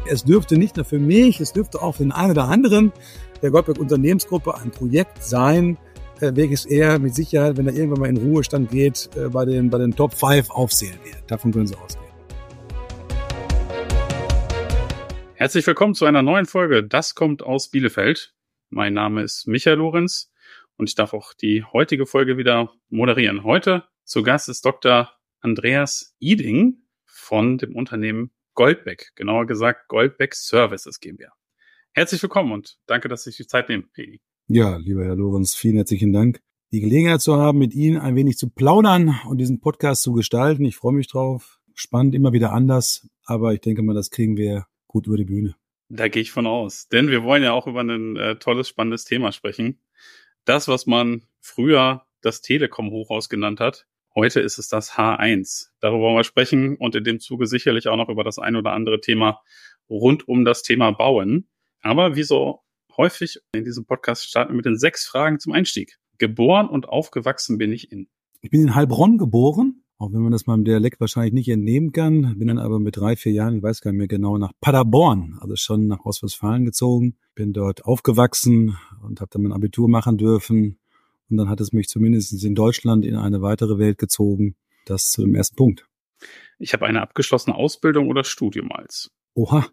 Es dürfte nicht nur für mich, es dürfte auch für den einen oder anderen der Goldberg Unternehmensgruppe ein Projekt sein, welches er mit Sicherheit, wenn er irgendwann mal in Ruhestand geht, bei den Top 5 aufzählen wird. Davon können Sie ausgehen. Herzlich willkommen zu einer neuen Folge. Das kommt aus Bielefeld. Mein Name ist Michael Lorenz und ich darf auch die heutige Folge wieder moderieren. Heute zu Gast ist Dr. Andreas Iding von dem Unternehmen Goldbeck, genauer gesagt Goldbeck Services GmbH. Herzlich willkommen und danke, dass Sie sich die Zeit nehmen, Pedi. Ja, lieber Herr Lorenz, vielen herzlichen Dank, die Gelegenheit zu haben, mit Ihnen ein wenig zu plaudern und diesen Podcast zu gestalten. Ich freue mich drauf. Spannend, immer wieder anders, aber ich denke mal, das kriegen wir gut über die Bühne. Da gehe ich von aus, denn wir wollen ja auch über ein tolles, spannendes Thema sprechen. Das, was man früher das Telekom-Hochhaus genannt hat, heute ist es das H1. Darüber wollen wir sprechen und in dem Zuge sicherlich auch noch über das ein oder andere Thema rund um das Thema Bauen. Aber wie so häufig in diesem Podcast starten wir mit den 6 Fragen zum Einstieg. Geboren und aufgewachsen bin ich in? Ich bin in Heilbronn geboren, auch wenn man das meinem Dialekt wahrscheinlich nicht entnehmen kann. Bin dann aber mit 3, 4 Jahren, ich weiß gar nicht mehr genau, nach Paderborn, also schon nach Ostwestfalen gezogen. Bin dort aufgewachsen und habe dann mein Abitur machen dürfen. Und dann hat es mich zumindest in Deutschland in eine weitere Welt gezogen. Das zu dem ersten Punkt. Ich habe eine abgeschlossene Ausbildung oder Studium als? Oha,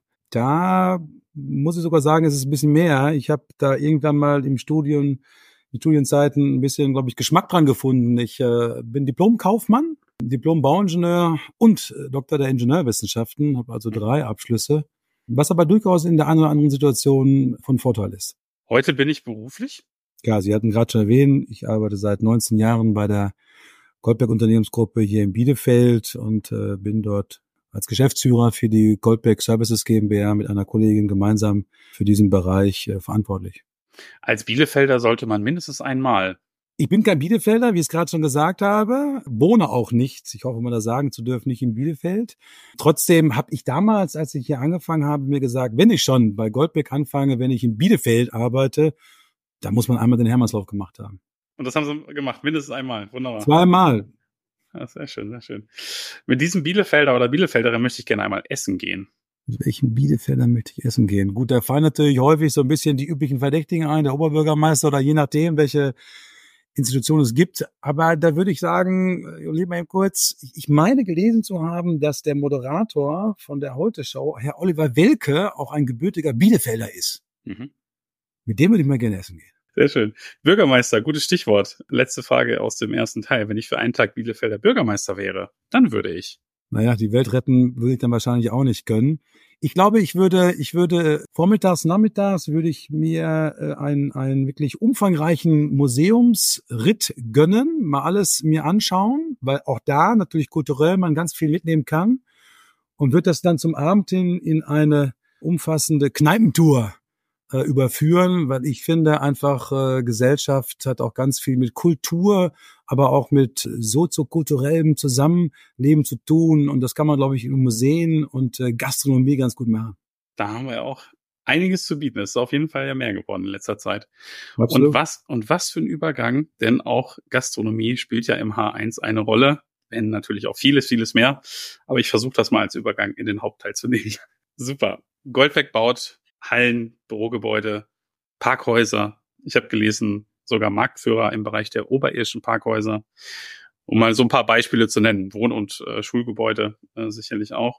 da muss ich sogar sagen, es ist ein bisschen mehr. Ich habe da irgendwann mal in Studienzeiten ein bisschen, glaube ich, Geschmack dran gefunden. Ich bin Diplom-Kaufmann, Diplom-Bauingenieur und Doktor der Ingenieurwissenschaften, habe also 3 Abschlüsse, was aber durchaus in der einen oder anderen Situation von Vorteil ist. Heute bin ich beruflich? Ja, Sie hatten gerade schon erwähnt, ich arbeite seit 19 Jahren bei der Goldberg Unternehmensgruppe hier in Bielefeld und bin dort als Geschäftsführer für die Goldbeck Services GmbH mit einer Kollegin gemeinsam für diesen Bereich verantwortlich. Als Bielefelder sollte man mindestens einmal. Ich bin kein Bielefelder, wie ich es gerade schon gesagt habe, wohne auch nicht, ich hoffe mal das sagen zu dürfen, nicht in Bielefeld. Trotzdem habe ich damals, als ich hier angefangen habe, mir gesagt, wenn ich schon bei Goldbeck anfange, wenn ich in Bielefeld arbeite, da muss man einmal den Hermannslauf gemacht haben. Und das haben Sie gemacht, mindestens einmal. Wunderbar. 2 Mal. Ja, sehr schön, sehr schön. Mit diesem Bielefelder oder Bielefelderin möchte ich gerne einmal essen gehen. Mit welchem Bielefelder möchte ich essen gehen? Gut, da fallen natürlich häufig so ein bisschen die üblichen Verdächtigen ein, der Oberbürgermeister oder je nachdem, welche Institution es gibt. Aber da würde ich sagen, lieber eben kurz, ich meine gelesen zu haben, dass der Moderator von der Heute-Show, Herr Oliver Welke, auch ein gebürtiger Bielefelder ist. Mhm. Mit dem würde ich mal gerne essen gehen. Sehr schön. Bürgermeister, gutes Stichwort. Letzte Frage aus dem ersten Teil. Wenn ich für einen Tag Bielefelder Bürgermeister wäre, dann würde ich. Naja, die Welt retten würde ich dann wahrscheinlich auch nicht können. Ich glaube, ich würde vormittags, nachmittags würde ich mir einen wirklich umfangreichen Museumsritt gönnen, mal alles mir anschauen, weil auch da natürlich kulturell man ganz viel mitnehmen kann und würde das dann zum Abend hin in eine umfassende Kneipentour überführen, weil ich finde einfach, Gesellschaft hat auch ganz viel mit Kultur, aber auch mit soziokulturellem Zusammenleben zu tun. Und das kann man, glaube ich, in Museen und Gastronomie ganz gut machen. Da haben wir ja auch einiges zu bieten. Es ist auf jeden Fall ja mehr geworden in letzter Zeit. Absolut. Und was für ein Übergang, denn auch Gastronomie spielt ja im H1 eine Rolle, wenn natürlich auch vieles, vieles mehr. Aber ich versuche das mal als Übergang in den Hauptteil zu nehmen. Super. Goldbeck baut Hallen, Bürogebäude, Parkhäuser. Ich habe gelesen, sogar Marktführer im Bereich der oberirdischen Parkhäuser. Um mal so ein paar Beispiele zu nennen. Wohn- und Schulgebäude sicherlich auch.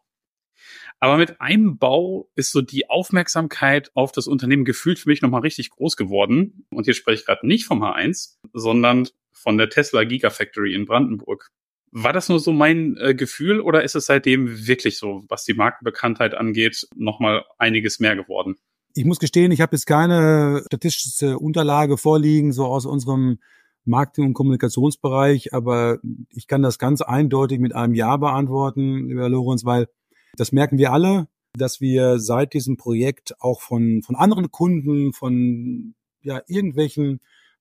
Aber mit einem Bau ist so die Aufmerksamkeit auf das Unternehmen gefühlt für mich nochmal richtig groß geworden. Und hier spreche ich gerade nicht vom H1, sondern von der Tesla Gigafactory in Brandenburg. War das nur so mein Gefühl oder ist es seitdem wirklich so, was die Markenbekanntheit angeht, nochmal einiges mehr geworden? Ich muss gestehen, ich habe jetzt keine statistische Unterlage vorliegen, so aus unserem Marketing- und Kommunikationsbereich, aber ich kann das ganz eindeutig mit einem Ja beantworten, lieber Lorenz, weil das merken wir alle, dass wir seit diesem Projekt auch von anderen Kunden, von irgendwelchen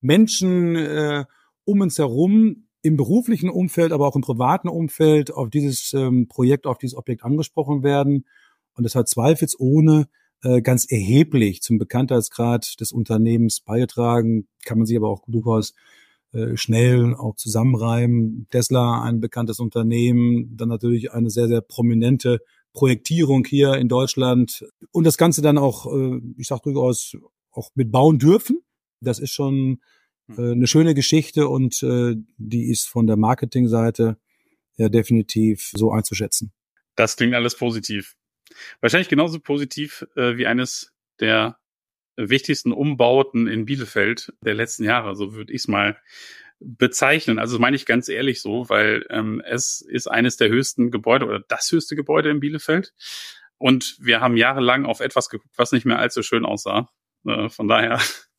Menschen um uns herum im beruflichen Umfeld, aber auch im privaten Umfeld auf dieses Projekt, auf dieses Objekt angesprochen werden. Und das hat zweifelsohne ganz erheblich zum Bekanntheitsgrad des Unternehmens beigetragen, kann man sich aber auch durchaus schnell auch zusammenreimen. Tesla, ein bekanntes Unternehmen, dann natürlich eine sehr, sehr prominente Projektierung hier in Deutschland und das Ganze dann auch, ich sag durchaus, auch mit bauen dürfen. Das ist schon eine schöne Geschichte und die ist von der Marketingseite ja definitiv so einzuschätzen. Das klingt alles positiv. Wahrscheinlich genauso positiv wie eines der wichtigsten Umbauten in Bielefeld der letzten Jahre, so würde ich es mal bezeichnen. Also das meine ich ganz ehrlich so, weil es ist eines der höchsten Gebäude oder das höchste Gebäude in Bielefeld. Und wir haben jahrelang auf etwas geguckt, was nicht mehr allzu schön aussah. Von daher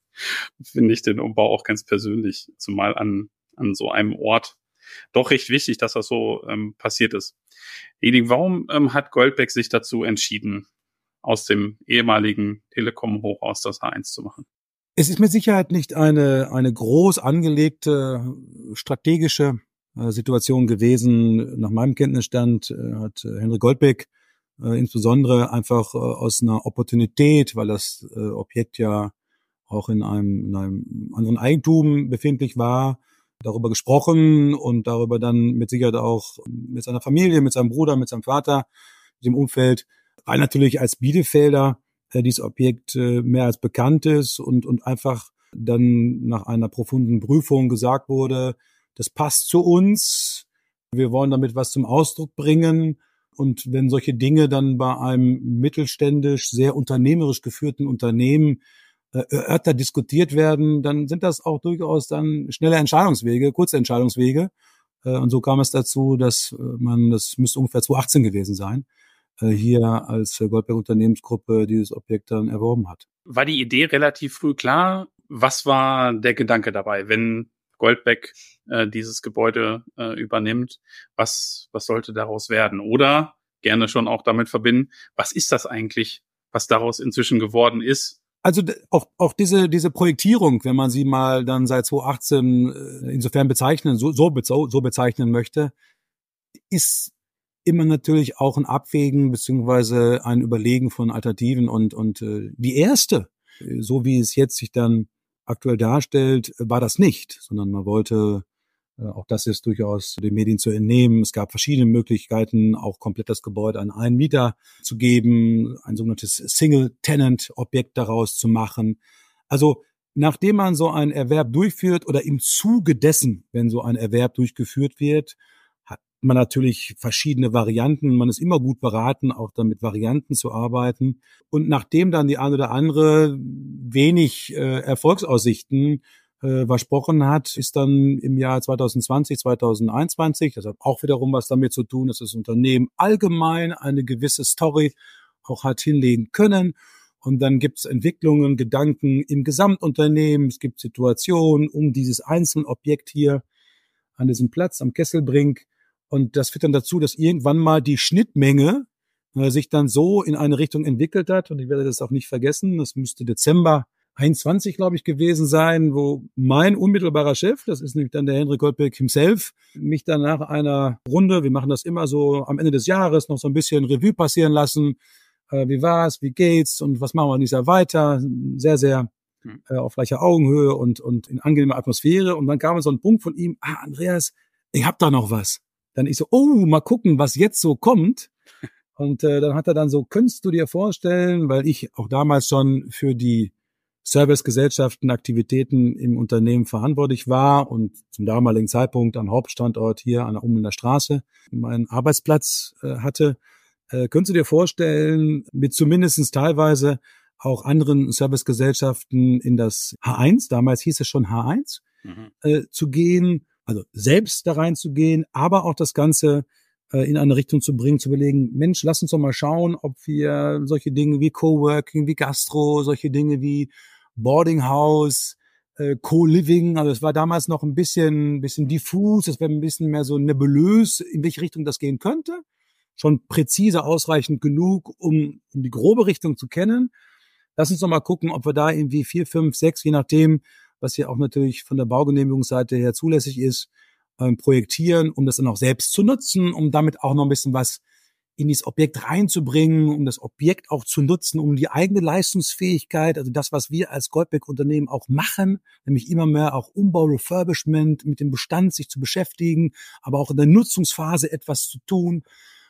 finde ich den Umbau auch ganz persönlich, zumal an so einem Ort, doch recht wichtig, dass das so passiert ist. Eding, warum hat Goldbeck sich dazu entschieden, aus dem ehemaligen Telekom-Hochhaus das H1 zu machen? Es ist mit Sicherheit nicht eine groß angelegte strategische Situation gewesen. Nach meinem Kenntnisstand hat Henry Goldbeck insbesondere einfach aus einer Opportunität, weil das Objekt ja auch in einem anderen Eigentum befindlich war, darüber gesprochen und darüber dann mit Sicherheit auch mit seiner Familie, mit seinem Bruder, mit seinem Vater, mit dem Umfeld, weil natürlich als Bielefelder dieses Objekt mehr als bekannt ist und einfach dann nach einer profunden Prüfung gesagt wurde, das passt zu uns, wir wollen damit was zum Ausdruck bringen. Und wenn solche Dinge dann bei einem mittelständisch, sehr unternehmerisch geführten Unternehmen öfter diskutiert werden, dann sind das auch durchaus dann schnelle Entscheidungswege, kurze Entscheidungswege. Und so kam es dazu, dass das müsste ungefähr 2018 gewesen sein, hier als Goldbeck Unternehmensgruppe dieses Objekt dann erworben hat. War die Idee relativ früh klar? Was war der Gedanke dabei, wenn Goldbeck dieses Gebäude übernimmt? Was sollte daraus werden? Oder gerne schon auch damit verbinden, was ist das eigentlich, was daraus inzwischen geworden ist? Also auch diese Projektierung, wenn man sie mal dann seit 2018 insofern bezeichnen, so bezeichnen möchte, ist immer natürlich auch ein Abwägen beziehungsweise ein Überlegen von Alternativen und die erste, so wie es jetzt sich dann aktuell darstellt, war das nicht, sondern man wollte, auch das ist durchaus den Medien zu entnehmen, es gab verschiedene Möglichkeiten, auch komplett das Gebäude an einen Mieter zu geben, ein sogenanntes Single-Tenant-Objekt daraus zu machen. Also nachdem man so einen Erwerb durchführt oder im Zuge dessen, wenn so ein Erwerb durchgeführt wird, hat man natürlich verschiedene Varianten. Man ist immer gut beraten, auch dann mit Varianten zu arbeiten. Und nachdem dann die eine oder andere wenig Erfolgsaussichten versprochen hat, ist dann im Jahr 2020, 2021, das hat auch wiederum was damit zu tun, dass das Unternehmen allgemein eine gewisse Story auch hat hinlegen können. Und dann gibt es Entwicklungen, Gedanken im Gesamtunternehmen. Es gibt Situationen um dieses einzelne Objekt hier an diesem Platz am Kesselbrink. Und das führt dann dazu, dass irgendwann mal die Schnittmenge sich dann so in eine Richtung entwickelt hat. Und ich werde das auch nicht vergessen. Das müsste Dezember 21, glaube ich, gewesen sein, wo mein unmittelbarer Chef, das ist nämlich dann der Henry Goldbeck himself, mich dann nach einer Runde, wir machen das immer so am Ende des Jahres, noch so ein bisschen Revue passieren lassen. Wie war's, wie geht's und was machen wir dieses Jahr weiter? Sehr, sehr auf gleicher Augenhöhe und in angenehmer Atmosphäre. Und dann kam so ein Punkt von ihm, Andreas, ich hab da noch was. Dann ich so, mal gucken, was jetzt so kommt. Und dann hat er dann so, könntest du dir vorstellen, weil ich auch damals schon für die Servicegesellschaften, Aktivitäten im Unternehmen verantwortlich war und zum damaligen Zeitpunkt am Hauptstandort hier an der Ummelnder Straße meinen Arbeitsplatz hatte. Könntest du dir vorstellen, mit zumindestens teilweise auch anderen Servicegesellschaften in das H1, damals hieß es schon H1, zu gehen, also selbst da reinzugehen, aber auch das Ganze in eine Richtung zu bringen, zu überlegen, Mensch, lass uns doch mal schauen, ob wir solche Dinge wie Coworking, wie Gastro, solche Dinge wie Boarding House, Co-Living, also es war damals noch ein bisschen diffus, es war ein bisschen mehr so nebulös, in welche Richtung das gehen könnte. Schon präzise ausreichend genug, um die grobe Richtung zu kennen. Lass uns doch mal gucken, ob wir da irgendwie 4, 5, 6, je nachdem, was ja auch natürlich von der Baugenehmigungsseite her zulässig ist, projektieren, um das dann auch selbst zu nutzen, um damit auch noch ein bisschen was in dieses Objekt reinzubringen, um das Objekt auch zu nutzen, um die eigene Leistungsfähigkeit, also das, was wir als Goldbeck-Unternehmen auch machen, nämlich immer mehr auch Umbau, Refurbishment, mit dem Bestand sich zu beschäftigen, aber auch in der Nutzungsphase etwas zu tun.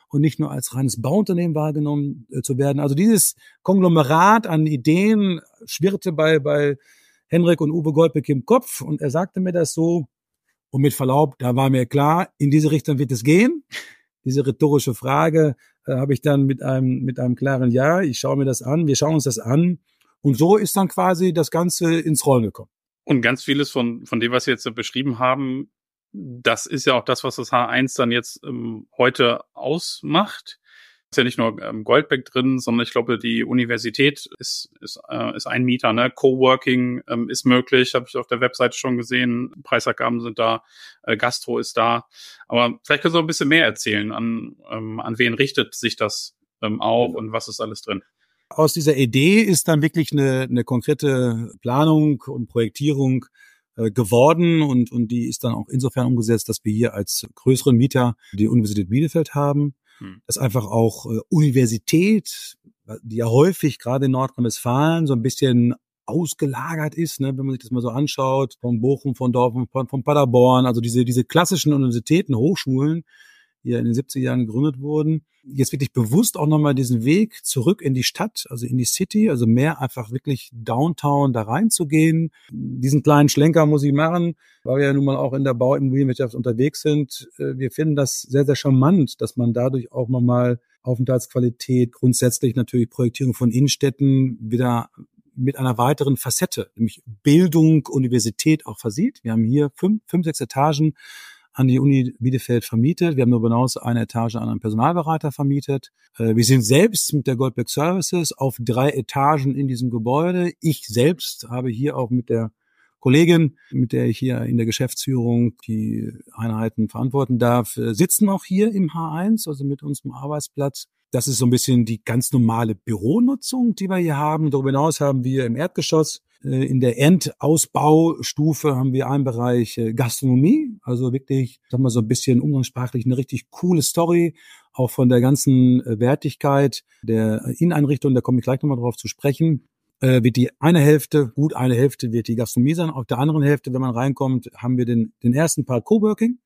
und nicht nur als reines Bauunternehmen wahrgenommen zu werden. Also dieses Konglomerat an Ideen schwirrte bei Henrik und Uwe Goldbeck im Kopf und er sagte mir das so und mit Verlaub, da war mir klar, in diese Richtung wird es gehen. Diese rhetorische Frage habe ich dann mit einem klaren Ja, ich schaue mir das an, wir schauen uns das an und so ist dann quasi das Ganze ins Rollen gekommen. Und ganz vieles von dem, was Sie jetzt beschrieben haben, das ist ja auch das, was das H1 dann jetzt heute ausmacht. Ist ja nicht nur Goldbeck drin, sondern ich glaube, die Universität ist ein Mieter, ne? Coworking ist möglich, habe ich auf der Webseite schon gesehen. Preisabgaben sind da, Gastro ist da. Aber vielleicht können Sie noch ein bisschen mehr erzählen, an wen richtet sich das auch und was ist alles drin? Aus dieser Idee ist dann wirklich eine konkrete Planung und Projektierung geworden und die ist dann auch insofern umgesetzt, dass wir hier als größeren Mieter die Universität Bielefeld haben. Das einfach auch Universität, die ja häufig gerade in Nordrhein-Westfalen so ein bisschen ausgelagert ist, ne, wenn man sich das mal so anschaut, von Bochum, von Dortmund, von Paderborn, also diese klassischen Universitäten, Hochschulen, die ja in den 70er Jahren gegründet wurden, jetzt wirklich bewusst auch nochmal diesen Weg zurück in die Stadt, also in die City, also mehr einfach wirklich Downtown da reinzugehen. Diesen kleinen Schlenker muss ich machen, weil wir ja nun mal auch in der Bauimmobilienwirtschaft unterwegs sind. Wir finden das sehr, sehr charmant, dass man dadurch auch nochmal Aufenthaltsqualität, grundsätzlich natürlich Projektierung von Innenstädten wieder mit einer weiteren Facette, nämlich Bildung, Universität auch versieht. Wir haben hier 6 Etagen an die Uni Bielefeld vermietet. Wir haben darüber hinaus eine Etage an einen Personalberater vermietet. Wir sind selbst mit der Goldbeck Services auf 3 Etagen in diesem Gebäude. Ich selbst habe hier auch mit der Kollegin, mit der ich hier in der Geschäftsführung die Einheiten verantworten darf, sitzen auch hier im H1, also mit unserem Arbeitsplatz. Das ist so ein bisschen die ganz normale Büronutzung, die wir hier haben. Darüber hinaus haben wir im Erdgeschoss in der Endausbaustufe haben wir einen Bereich Gastronomie, also wirklich, sagen wir so ein bisschen umgangssprachlich eine richtig coole Story, auch von der ganzen Wertigkeit der Inneneinrichtung, da komme ich gleich nochmal drauf zu sprechen. Wird die eine Hälfte wird die Gastronomie sein, auf der anderen Hälfte, wenn man reinkommt, haben wir den ersten Part Coworking.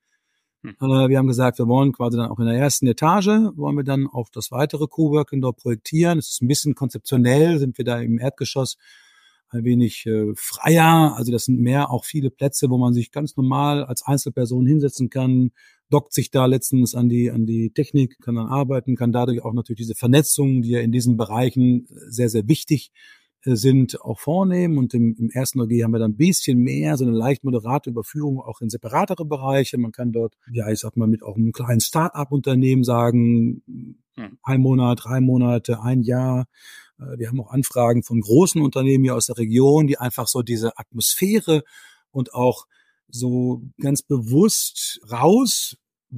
Wir haben gesagt, wir wollen quasi dann auch in der ersten Etage, wollen wir dann auch das weitere Coworking dort projektieren. Es ist ein bisschen konzeptionell, sind wir da im Erdgeschoss ein wenig freier. Also das sind mehr auch viele Plätze, wo man sich ganz normal als Einzelperson hinsetzen kann, dockt sich da letztens an die Technik, kann dann arbeiten, kann dadurch auch natürlich diese Vernetzungen, die ja in diesen Bereichen sehr, sehr wichtig sind, auch vornehmen. Und im ersten OG haben wir dann ein bisschen mehr, so eine leicht moderate Überführung auch in separatere Bereiche. Man kann dort, ja, ich sag mal, mit auch einem kleinen Start-up-Unternehmen sagen, 1 Monat, 3 Monate, 1 Jahr. Wir haben auch Anfragen von großen Unternehmen hier aus der Region, die einfach so diese Atmosphäre und auch so ganz bewusst raus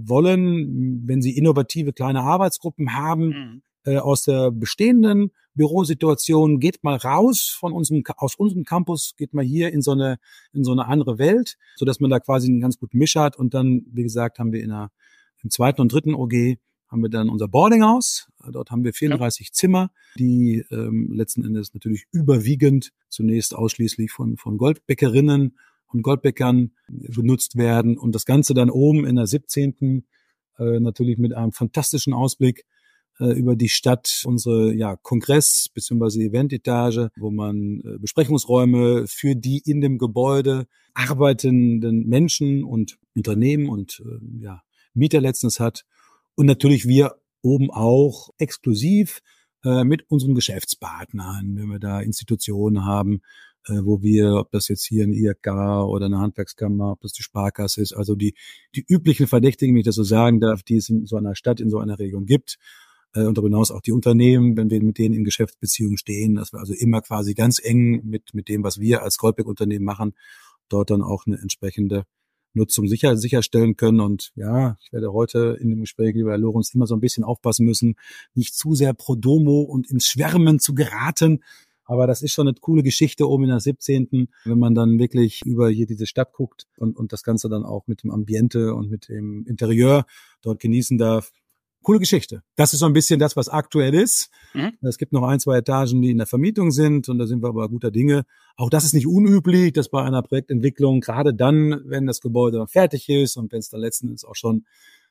wollen, wenn sie innovative kleine Arbeitsgruppen haben, aus der bestehenden Bürosituation, geht mal raus aus unserem Campus, geht mal hier in so eine andere Welt, so dass man da quasi einen ganz guten Misch hat. Und dann, wie gesagt, haben wir im 2. und 3. OG haben wir dann unser Boardinghaus. Dort haben wir 34 Zimmer, die letzten Endes natürlich überwiegend zunächst ausschließlich von Goldbäckerinnen und Goldbäckern benutzt werden. Und das Ganze dann oben in der 17. Natürlich mit einem fantastischen Ausblick über die Stadt, unsere Kongress- bzw. Eventetage, wo man Besprechungsräume für die in dem Gebäude arbeitenden Menschen und Unternehmen und Mieter letztens hat. Und natürlich wir oben auch exklusiv mit unseren Geschäftspartnern, wenn wir da Institutionen haben, wo wir, ob das jetzt hier eine IHK oder eine Handwerkskammer, ob das die Sparkasse ist, also die üblichen Verdächtigen, wenn ich das so sagen darf, die es in so einer Stadt, in so einer Region gibt. Und darüber hinaus auch die Unternehmen, wenn wir mit denen in Geschäftsbeziehungen stehen, dass wir also immer quasi ganz eng mit dem, was wir als Goldbeck-Unternehmen machen, dort dann auch eine entsprechende Nutzung sicherstellen können. Und ja, ich werde heute in dem Gespräch, lieber Herr Lorenz, immer so ein bisschen aufpassen müssen, nicht zu sehr pro domo und ins Schwärmen zu geraten. Aber das ist schon eine coole Geschichte oben in der 17., wenn man dann wirklich über hier diese Stadt guckt und das Ganze dann auch mit dem Ambiente und mit dem Interieur dort genießen darf. Coole Geschichte. Das ist so ein bisschen das, was aktuell ist. Es gibt noch 1, 2 Etagen, die in der Vermietung sind und da sind wir aber guter Dinge. Auch das ist nicht unüblich, dass bei einer Projektentwicklung, gerade dann, wenn das Gebäude fertig ist und wenn es dann letzten Endes auch schon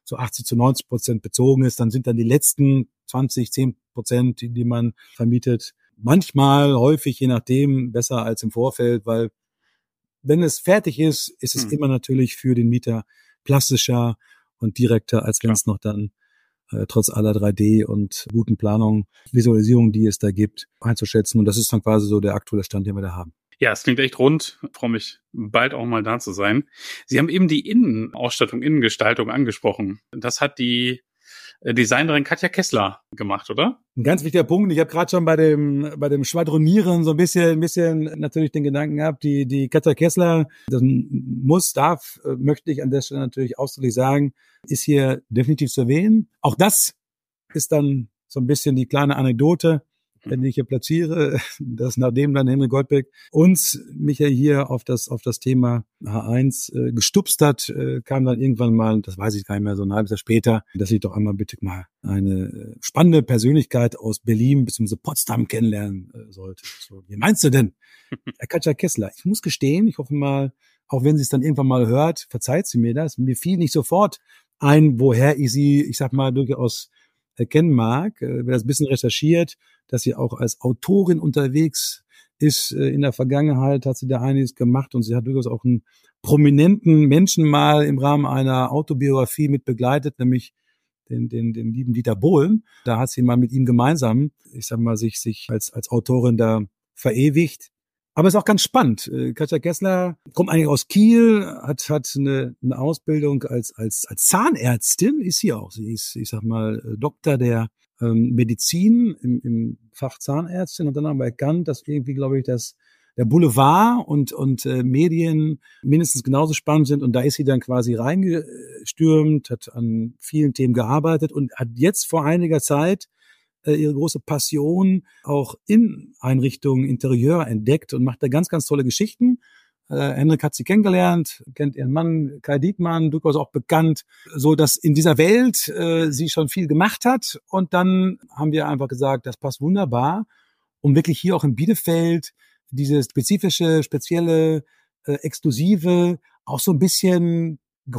so 80-90% bezogen ist. Dann sind dann die letzten 10%, die man vermietet. Manchmal, häufig, je nachdem, besser als im Vorfeld, weil wenn es fertig ist, ist es immer natürlich für den Mieter plastischer und direkter, als wenn es noch dann trotz aller 3D und guten Planung, Visualisierung, die es da gibt, einzuschätzen. Und das ist dann quasi so der aktuelle Stand, den wir da haben. Ja, es klingt echt rund. Ich freue mich, bald auch mal da zu sein. Sie haben eben die Innenausstattung, Innengestaltung angesprochen. Das hat die Designerin Katja Kessler gemacht, oder? Ein ganz wichtiger Punkt. Ich habe gerade schon bei dem Schwadronieren so ein bisschen natürlich den Gedanken gehabt, die Katja Kessler, das möchte ich an der Stelle natürlich ausdrücklich sagen, ist hier definitiv zu erwähnen. Auch das ist dann so ein bisschen die kleine Anekdote, wenn ich hier platziere, dass nachdem dann Henry Goldbeck mich ja hier auf das Thema H1 gestupst hat, kam dann irgendwann mal, das weiß ich gar nicht mehr, so ein halbes Jahr später, dass ich doch einmal bitte mal eine spannende Persönlichkeit aus Berlin bzw. Potsdam kennenlernen sollte. So, wie meinst du denn? Katja Kessler, ich muss gestehen, ich hoffe mal, auch wenn sie es dann irgendwann mal hört, verzeiht sie mir das. Mir fiel nicht sofort ein, woher ich sie, ich sag mal, durchaus erkennen mag. Wer das ein bisschen recherchiert, dass sie auch als Autorin unterwegs ist. In der Vergangenheit hat sie da einiges gemacht und sie hat durchaus auch einen prominenten Menschen mal im Rahmen einer Autobiografie mit begleitet, nämlich den lieben Dieter Bohlen. Da hat sie mal mit ihm gemeinsam, ich sag mal, sich als Autorin da verewigt. Aber es ist auch ganz spannend. Katja Kessler kommt eigentlich aus Kiel, hat eine Ausbildung als Zahnärztin, ist sie auch. Sie ist, ich sag mal, Doktor der Medizin im Fach Zahnärztin und dann haben wir erkannt, dass irgendwie, glaube ich, der Boulevard und Medien mindestens genauso spannend sind und da ist sie dann quasi reingestürmt, hat an vielen Themen gearbeitet und hat jetzt vor einiger Zeit ihre große Passion auch in Einrichtungen, Interieur entdeckt und macht da ganz, ganz tolle Geschichten. Henrik hat sie kennengelernt, kennt ihren Mann Kai Diekmann, durchaus auch bekannt, so dass in dieser Welt sie schon viel gemacht hat. Und dann haben wir einfach gesagt, das passt wunderbar, um wirklich hier auch in Bielefeld diese spezielle, exklusive, auch so ein bisschen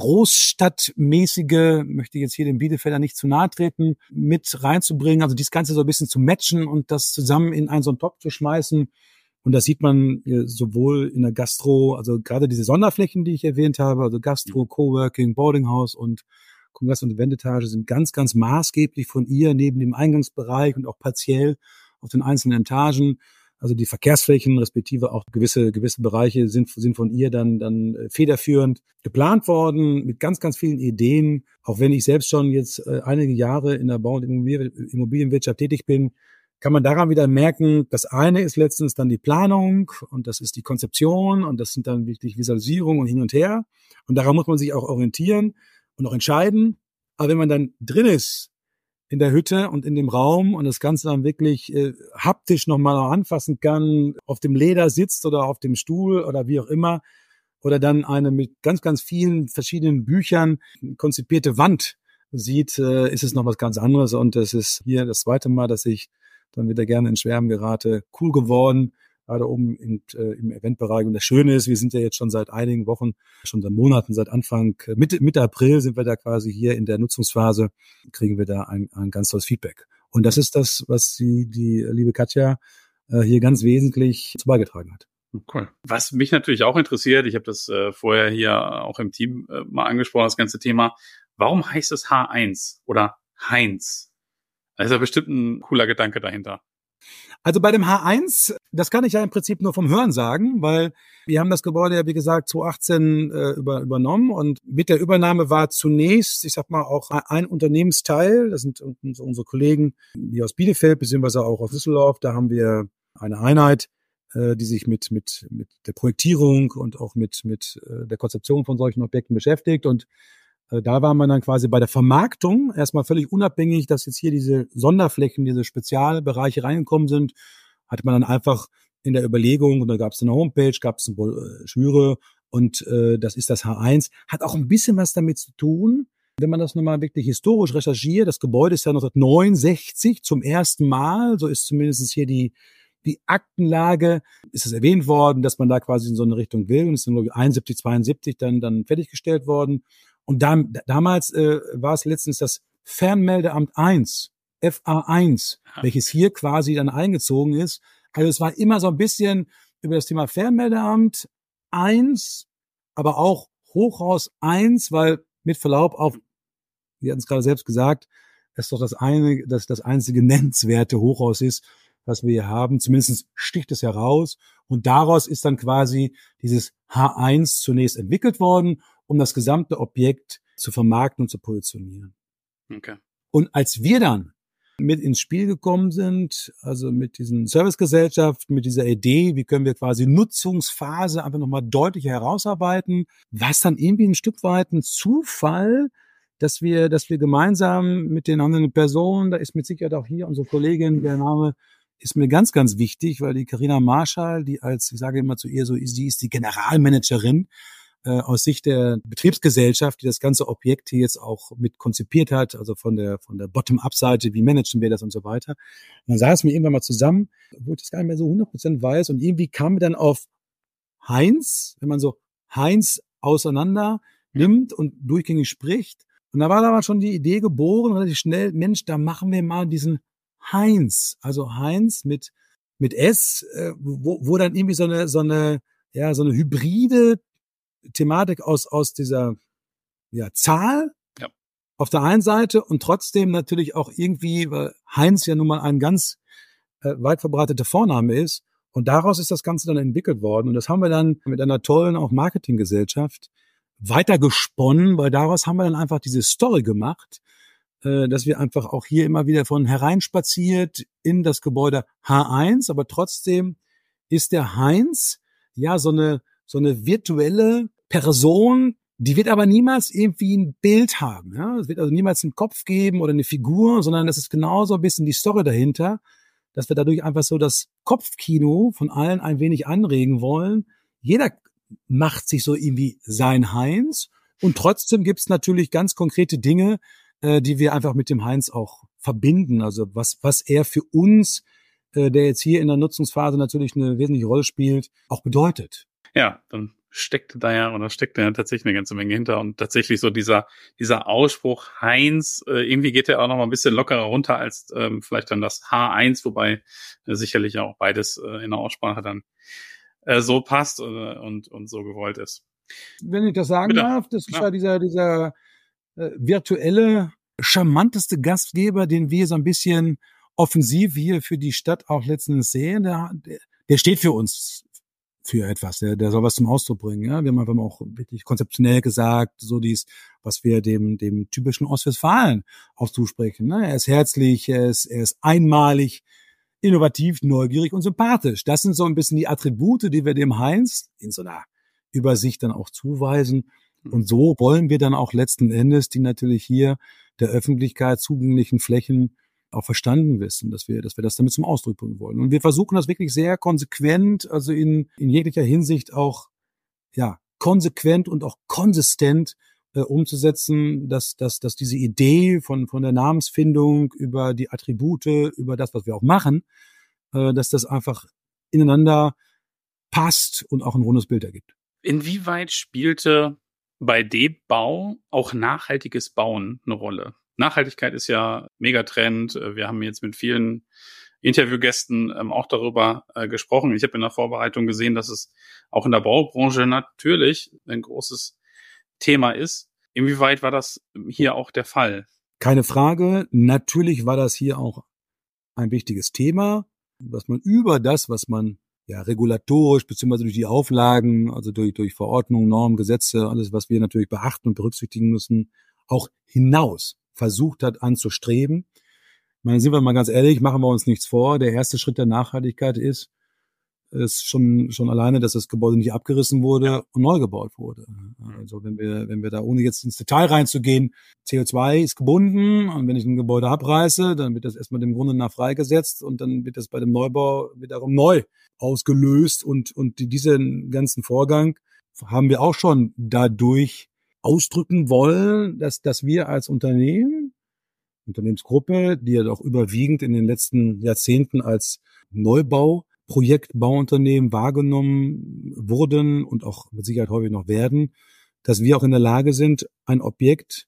großstadtmäßige, möchte ich jetzt hier den Bielefelder nicht zu nahe treten, mit reinzubringen, also das Ganze so ein bisschen zu matchen und das zusammen in einen so einen Topf zu schmeißen. Und das sieht man sowohl in der Gastro, also gerade diese Sonderflächen, die ich erwähnt habe, also Gastro, Coworking, Boardinghouse und Kongress- und Eventetage sind ganz, ganz maßgeblich von ihr neben dem Eingangsbereich und auch partiell auf den einzelnen Etagen. Also die Verkehrsflächen, respektive auch gewisse Bereiche sind von ihr dann federführend geplant worden, mit ganz, ganz vielen Ideen. Auch wenn ich selbst schon jetzt einige Jahre in der Bau- und Immobilienwirtschaft tätig bin, kann man daran wieder merken, das eine ist letztens dann die Planung und das ist die Konzeption und das sind dann wirklich Visualisierung und hin und her. Und daran muss man sich auch orientieren und auch entscheiden. Aber wenn man dann drin ist, in der Hütte und in dem Raum und das Ganze dann wirklich haptisch nochmal anfassen kann, auf dem Leder sitzt oder auf dem Stuhl oder wie auch immer, oder dann eine mit ganz, ganz vielen verschiedenen Büchern konzipierte Wand sieht, ist es noch was ganz anderes. Und es ist hier das zweite Mal, dass ich dann wieder gerne in Schwärmen gerate. Cool geworden, gerade oben im Eventbereich. Und das Schöne ist, wir sind ja jetzt schon seit einigen Wochen, schon seit Monaten, seit Anfang, Mitte April sind wir da quasi hier in der Nutzungsphase, kriegen wir da ein ganz tolles Feedback. Und das ist das, was die liebe Katja hier ganz wesentlich zu beigetragen hat. Cool. Was mich natürlich auch interessiert, ich habe das vorher hier auch im Team mal angesprochen, das ganze Thema, warum heißt es H1 oder Heinz? Da ist ja bestimmt ein cooler Gedanke dahinter. Also bei dem H1, das kann ich ja im Prinzip nur vom Hören sagen, weil wir haben das Gebäude ja, wie gesagt, 2018 übernommen und mit der Übernahme war zunächst, ich sag mal, auch ein Unternehmensteil, das sind unsere Kollegen hier aus Bielefeld, beziehungsweise auch aus Düsseldorf, da haben wir eine Einheit, die sich mit der Projektierung und auch mit der Konzeption von solchen Objekten beschäftigt und da war man dann quasi bei der Vermarktung erstmal völlig unabhängig, dass jetzt hier diese Sonderflächen, diese Spezialbereiche reingekommen sind, hatte man dann einfach in der Überlegung, und da gab es eine Homepage, gab es eine Broschüre und das ist das H1, hat auch ein bisschen was damit zu tun, wenn man das nochmal wirklich historisch recherchiert. Das Gebäude ist ja 1969 zum ersten Mal, so ist zumindest hier die Aktenlage, ist es erwähnt worden, dass man da quasi in so eine Richtung will und ist dann, glaube ich, 71, 72 dann fertiggestellt worden. Und damals war es letztens das Fernmeldeamt 1, FA1, welches hier quasi dann eingezogen ist. Also es war immer so ein bisschen über das Thema Fernmeldeamt 1, aber auch Hochhaus 1, weil mit Verlaub auf, wir hatten es gerade selbst gesagt, das doch das einzige nennenswerte Hochhaus ist, was wir hier haben. Zumindest sticht es heraus. Und daraus ist dann quasi dieses H1 zunächst entwickelt worden, um das gesamte Objekt zu vermarkten und zu positionieren. Okay. Und als wir dann mit ins Spiel gekommen sind, also mit diesen Servicegesellschaften, mit dieser Idee, wie können wir quasi Nutzungsphase einfach nochmal deutlicher herausarbeiten, war es dann irgendwie ein Stück weit ein Zufall, dass wir gemeinsam mit den anderen Personen, da ist mit Sicherheit auch hier unsere Kollegin, der Name ist mir ganz, ganz wichtig, weil die Carina Marschall, die als, ich sage immer zu ihr so, sie ist die Generalmanagerin aus Sicht der Betriebsgesellschaft, die das ganze Objekt hier jetzt auch mit konzipiert hat, also von der Bottom-up-Seite, wie managen wir das und so weiter. Und dann saßen wir irgendwann mal zusammen, wo ich das gar nicht mehr so 100% weiß, und irgendwie kamen wir dann auf Heinz, wenn man so Heinz auseinander nimmt und durchgängig spricht. Und da war aber schon die Idee geboren, relativ schnell, Mensch, da machen wir mal diesen Heinz, also Heinz mit S, wo dann irgendwie so eine hybride Thematik aus dieser Zahl auf der einen Seite und trotzdem natürlich auch irgendwie, weil Heinz ja nun mal ein ganz weit verbreiteter Vorname ist, und daraus ist das Ganze dann entwickelt worden, und das haben wir dann mit einer tollen auch Marketinggesellschaft weiter gesponnen, weil daraus haben wir dann einfach diese Story gemacht, dass wir einfach auch hier immer wieder von hereinspaziert in das Gebäude H1, aber trotzdem ist der Heinz ja so eine virtuelle Person, die wird aber niemals irgendwie ein Bild haben. Ja? Es wird also niemals einen Kopf geben oder eine Figur, sondern das ist genauso ein bisschen die Story dahinter, dass wir dadurch einfach so das Kopfkino von allen ein wenig anregen wollen. Jeder macht sich so irgendwie sein Heinz, und trotzdem gibt's natürlich ganz konkrete Dinge, die wir einfach mit dem Heinz auch verbinden. Also was er für uns, der jetzt hier in der Nutzungsphase natürlich eine wesentliche Rolle spielt, auch bedeutet. Ja, dann steckt da ja tatsächlich eine ganze Menge hinter, und tatsächlich so dieser Ausspruch Heinz, irgendwie geht der auch noch mal ein bisschen lockerer runter als vielleicht dann das H1, wobei sicherlich auch beides in der Aussprache dann so passt und so gewollt ist. Wenn ich das sagen darf, das ist ja dieser virtuelle, charmanteste Gastgeber, den wir so ein bisschen offensiv hier für die Stadt auch letztens sehen. Der steht für uns für etwas, der soll was zum Ausdruck bringen. Ja? Wir haben einfach mal auch wirklich konzeptionell gesagt, so was wir dem typischen Ostwestfalen auch zusprechen. Ne? Er ist herzlich, er ist einmalig, innovativ, neugierig und sympathisch. Das sind so ein bisschen die Attribute, die wir dem Heinz in so einer Übersicht dann auch zuweisen. Und so wollen wir dann auch letzten Endes die natürlich hier der Öffentlichkeit zugänglichen Flächen auch verstanden wissen, dass wir das damit zum Ausdruck bringen wollen. Und wir versuchen das wirklich sehr konsequent, also in jeglicher Hinsicht auch konsequent und auch konsistent umzusetzen, dass diese Idee von der Namensfindung über die Attribute, über das, was wir auch machen, dass das einfach ineinander passt und auch ein rundes Bild ergibt. Inwieweit spielte bei D-Bau auch nachhaltiges Bauen eine Rolle? Nachhaltigkeit ist ja Megatrend. Wir haben jetzt mit vielen Interviewgästen auch darüber gesprochen. Ich habe in der Vorbereitung gesehen, dass es auch in der Baubranche natürlich ein großes Thema ist. Inwieweit war das hier auch der Fall? Keine Frage. Natürlich war das hier auch ein wichtiges Thema, was man über das, was man regulatorisch beziehungsweise durch die Auflagen, also durch Verordnungen, Normen, Gesetze, alles, was wir natürlich beachten und berücksichtigen müssen, auch hinaus versucht hat anzustreben. Meine, sind wir mal ganz ehrlich, machen wir uns nichts vor. Der erste Schritt der Nachhaltigkeit ist schon alleine, dass das Gebäude nicht abgerissen wurde und neu gebaut wurde. Also wenn wir da, ohne jetzt ins Detail reinzugehen, CO2 ist gebunden, und wenn ich ein Gebäude abreiße, dann wird das erstmal dem Grunde nach freigesetzt, und dann wird das bei dem Neubau wiederum neu ausgelöst, und diesen ganzen Vorgang haben wir auch schon dadurch ausdrücken wollen, dass wir als Unternehmensgruppe, die ja doch überwiegend in den letzten Jahrzehnten als Neubauprojekt, Bauunternehmen wahrgenommen wurden und auch mit Sicherheit häufig noch werden, dass wir auch in der Lage sind, ein Objekt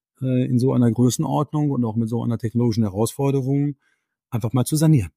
in so einer Größenordnung und auch mit so einer technologischen Herausforderung einfach mal zu sanieren.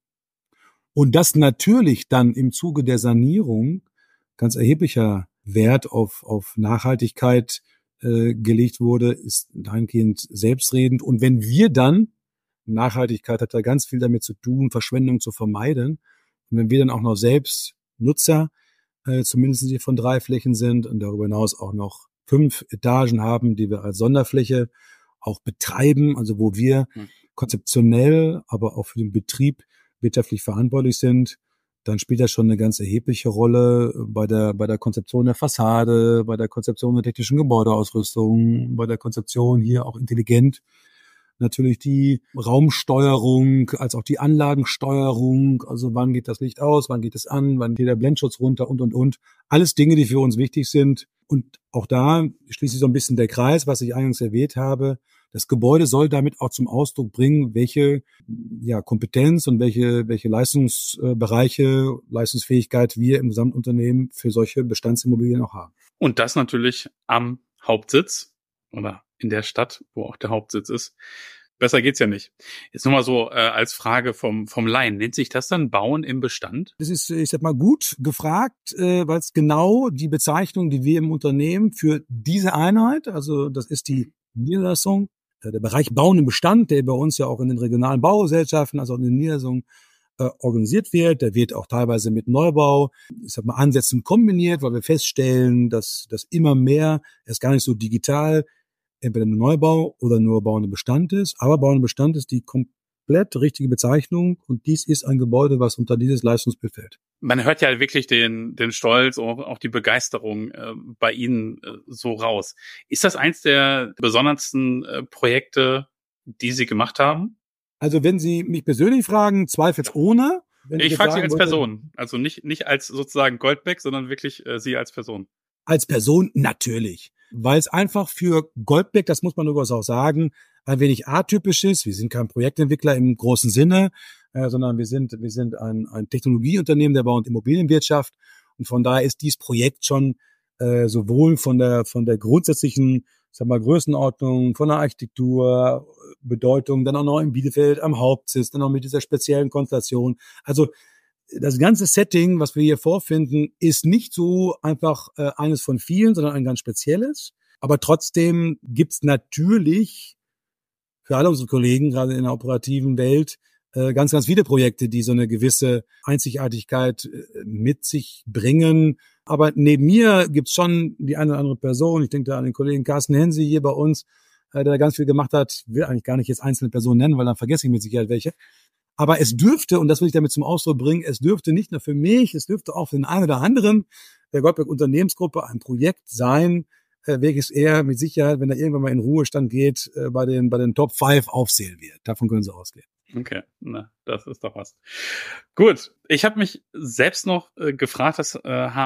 Und dass natürlich dann im Zuge der Sanierung ganz erheblicher Wert auf Nachhaltigkeit gelegt wurde, ist dahingehend selbstredend. Und wenn wir dann, Nachhaltigkeit hat da ganz viel damit zu tun, Verschwendung zu vermeiden, und wenn wir dann auch noch selbst Nutzer, zumindest hier von 3 Flächen sind und darüber hinaus auch noch 5 Etagen haben, die wir als Sonderfläche auch betreiben, also wo wir konzeptionell, aber auch für den Betrieb wirtschaftlich verantwortlich sind, dann spielt das schon eine ganz erhebliche Rolle bei der Konzeption der Fassade, bei der Konzeption der technischen Gebäudeausrüstung, bei der Konzeption hier auch intelligent. Natürlich die Raumsteuerung, als auch die Anlagensteuerung, also wann geht das Licht aus, wann geht es an, wann geht der Blendschutz runter und. Alles Dinge, die für uns wichtig sind. Und auch da schließt sich so ein bisschen der Kreis, was ich eingangs erwähnt habe. Das Gebäude soll damit auch zum Ausdruck bringen, welche Kompetenz und welche Leistungsbereiche, Leistungsfähigkeit wir im Gesamtunternehmen für solche Bestandsimmobilien auch haben. Und das natürlich am Hauptsitz oder in der Stadt, wo auch der Hauptsitz ist. Besser geht's ja nicht. Jetzt nochmal so als Frage vom Laien. Nennt sich das dann Bauen im Bestand? Das ist, ich sag mal, gut gefragt, weil es genau die Bezeichnung, die wir im Unternehmen für diese Einheit, also das ist die Niederlassung, der Bereich Bauen im Bestand, der bei uns ja auch in den regionalen Baugesellschaften, also in den Niederlassungen organisiert wird. Der wird auch teilweise mit Neubau, ich sag mal, Ansätzen kombiniert, weil wir feststellen, dass immer mehr erst gar nicht so digital entweder nur Neubau oder nur Bauen im Bestand ist. Aber Bauen im Bestand ist die komplett richtige Bezeichnung und dies ist ein Gebäude, was unter dieses Leistungsbild fällt. Man hört ja wirklich den Stolz, auch die Begeisterung bei Ihnen so raus. Ist das eins der besondersten Projekte, die Sie gemacht haben? Also wenn Sie mich persönlich fragen, zweifelsohne. Ich frage Sie als Person, also nicht als sozusagen Goldbeck, sondern wirklich Sie als Person. Als Person natürlich, weil es einfach für Goldbeck, das muss man übrigens auch sagen, ein wenig atypisch ist. Wir sind kein Projektentwickler im großen Sinne, sondern wir sind ein Technologieunternehmen der Bau- und Immobilienwirtschaft. Und von daher ist dieses Projekt schon sowohl von der grundsätzlichen, Größenordnung, von der Architektur, Bedeutung, dann auch noch in Bielefeld am Hauptsitz, dann auch mit dieser speziellen Konstellation. Also das ganze Setting, was wir hier vorfinden, ist nicht so einfach eines von vielen, sondern ein ganz spezielles. Aber trotzdem gibt's natürlich für alle unsere Kollegen, gerade in der operativen Welt, ganz, ganz viele Projekte, die so eine gewisse Einzigartigkeit mit sich bringen. Aber neben mir gibt's schon die eine oder andere Person, ich denke da an den Kollegen Carsten Hense hier bei uns, der ganz viel gemacht hat. Ich will eigentlich gar nicht jetzt einzelne Personen nennen, weil dann vergesse ich mit Sicherheit welche. Aber es dürfte, und das will ich damit zum Ausdruck bringen, es dürfte nicht nur für mich, es dürfte auch für den einen oder anderen der Goldbeck Unternehmensgruppe ein Projekt sein, welches er mit Sicherheit, wenn er irgendwann mal in Ruhestand geht, bei den Top 5 aufzählen wird. Davon können Sie ausgehen. Okay, na, das ist doch was. Gut, ich habe mich selbst noch gefragt, das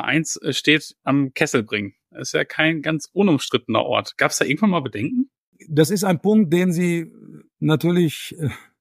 H1 steht am Kesselbring. Das ist ja kein ganz unumstrittener Ort. Gab es da irgendwann mal Bedenken? Das ist ein Punkt, den Sie natürlich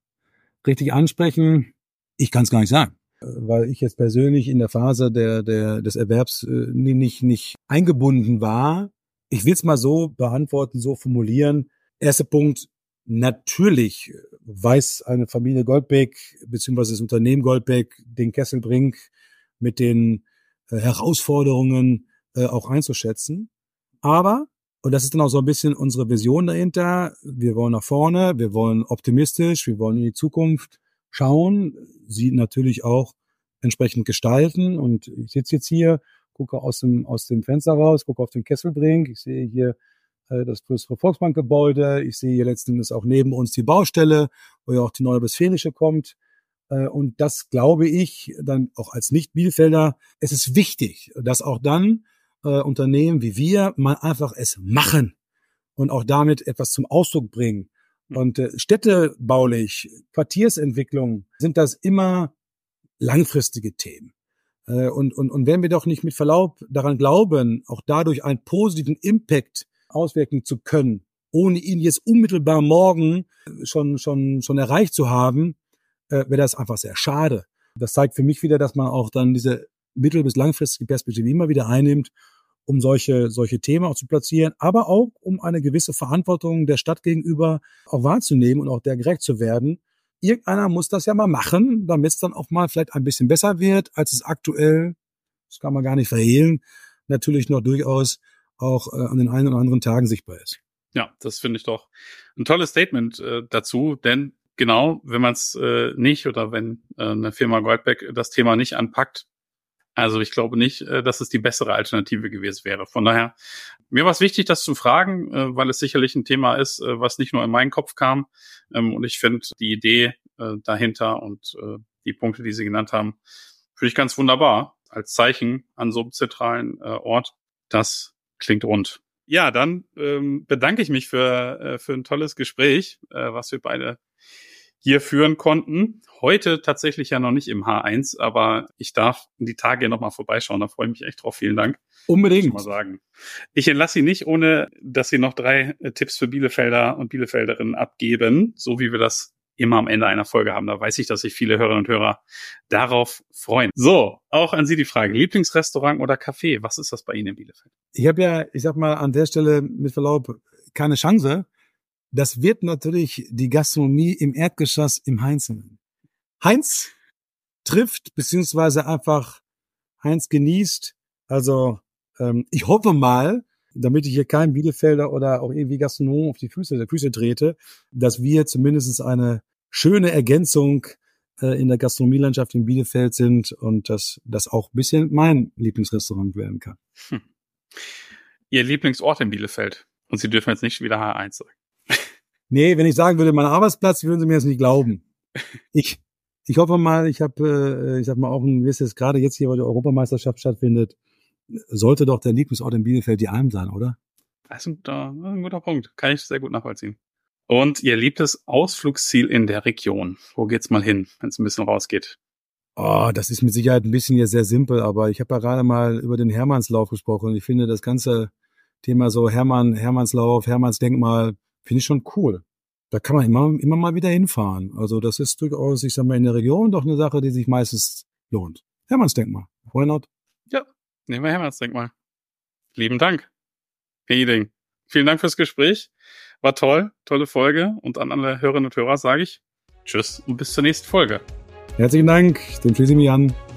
richtig ansprechen. Ich kann es gar nicht sagen, weil ich jetzt persönlich in der Phase des Erwerbs nicht eingebunden war. Ich will es mal so beantworten, so formulieren. Erster Punkt, natürlich weiß eine Familie Goldbeck beziehungsweise das Unternehmen Goldbeck den Kesselbring mit den Herausforderungen auch einzuschätzen. Aber, und das ist dann auch so ein bisschen unsere Vision dahinter, wir wollen nach vorne, wir wollen optimistisch, wir wollen in die Zukunft schauen, sie natürlich auch entsprechend gestalten. Und ich sitze jetzt hier, gucke aus dem Fenster raus, gucke auf den Kesselbring, ich sehe hier das größere Volksbankgebäude, ich sehe hier letzten Endes auch neben uns die Baustelle, wo ja auch die neue Westfälische kommt. Und das glaube ich dann auch als Nicht-Bielefelder, es ist wichtig, dass auch dann Unternehmen wie wir mal einfach es machen und auch damit etwas zum Ausdruck bringen. Und städtebaulich, Quartiersentwicklung sind das immer langfristige Themen. Und wenn wir doch nicht mit Verlaub daran glauben, auch dadurch einen positiven Impact auswirken zu können, ohne ihn jetzt unmittelbar morgen schon erreicht zu haben, wäre das einfach sehr schade. Das zeigt für mich wieder, dass man auch dann diese mittel- bis langfristige Perspektive immer wieder einnimmt um solche Themen auch zu platzieren, aber auch um eine gewisse Verantwortung der Stadt gegenüber auch wahrzunehmen und auch der gerecht zu werden. Irgendeiner muss das ja mal machen, damit es dann auch mal vielleicht ein bisschen besser wird, als es aktuell, das kann man gar nicht verhehlen, natürlich noch durchaus auch an den einen oder anderen Tagen sichtbar ist. Ja, das finde ich doch ein tolles Statement dazu, denn genau, wenn man es nicht oder wenn eine Firma Goldbeck das Thema nicht anpackt, also ich glaube nicht, dass es die bessere Alternative gewesen wäre. Von daher, mir war es wichtig, das zu fragen, weil es sicherlich ein Thema ist, was nicht nur in meinen Kopf kam. Und ich finde die Idee dahinter und die Punkte, die Sie genannt haben, finde ich ganz wunderbar als Zeichen an so einem zentralen Ort. Das klingt rund. Ja, dann bedanke ich mich für ein tolles Gespräch, was wir beide hier führen konnten. Heute tatsächlich ja noch nicht im H1, aber ich darf in die Tage nochmal vorbeischauen. Da freue ich mich echt drauf. Vielen Dank. Unbedingt. Muss ich mal sagen. Ich entlasse Sie nicht, ohne dass Sie noch 3 Tipps für Bielefelder und Bielefelderinnen abgeben, so wie wir das immer am Ende einer Folge haben. Da weiß ich, dass sich viele Hörerinnen und Hörer darauf freuen. So, auch an Sie die Frage. Lieblingsrestaurant oder Café? Was ist das bei Ihnen in Bielefeld? Ich habe ja, ich sag mal, an der Stelle mit Verlaub keine Chance. Das wird natürlich die Gastronomie im Erdgeschoss im Heinz sein. Heinz trifft, beziehungsweise einfach Heinz genießt. Also ich hoffe mal, damit ich hier keinen Bielefelder oder auch irgendwie Gastronom auf die Füße trete, dass wir zumindest eine schöne Ergänzung in der Gastronomielandschaft in Bielefeld sind und dass das auch ein bisschen mein Lieblingsrestaurant werden kann. Ihr Lieblingsort in Bielefeld? Und Sie dürfen jetzt nicht wieder H1 sagen. Nee, wenn ich sagen würde, mein Arbeitsplatz, würden Sie mir das nicht glauben. Ich hoffe mal, ich habe, ich sag mal, auch ein gewisses, gerade jetzt hier, wo die Europameisterschaft stattfindet, sollte doch der Lieblingsort in Bielefeld die Alm sein, oder? Das ist ein guter Punkt. Kann ich sehr gut nachvollziehen. Und Ihr liebstes Ausflugsziel in der Region? Wo geht's mal hin, wenn es ein bisschen rausgeht? Oh, das ist mit Sicherheit ein bisschen jetzt sehr simpel, aber ich habe ja gerade mal über den Hermannslauf gesprochen und ich finde das ganze Thema so Hermannslauf, Hermannsdenkmal, finde ich schon cool. Da kann man immer mal wieder hinfahren. Also das ist durchaus, ich sag mal, in der Region doch eine Sache, die sich meistens lohnt. Hermannsdenkmal. Why not? Ja, nehmen wir Hermannsdenkmal. Lieben Dank, Herr Eding. Vielen Dank fürs Gespräch. War toll, tolle Folge. Und an alle Hörerinnen und Hörer sage ich Tschüss und bis zur nächsten Folge. Herzlichen Dank, dem schließe ich mich an.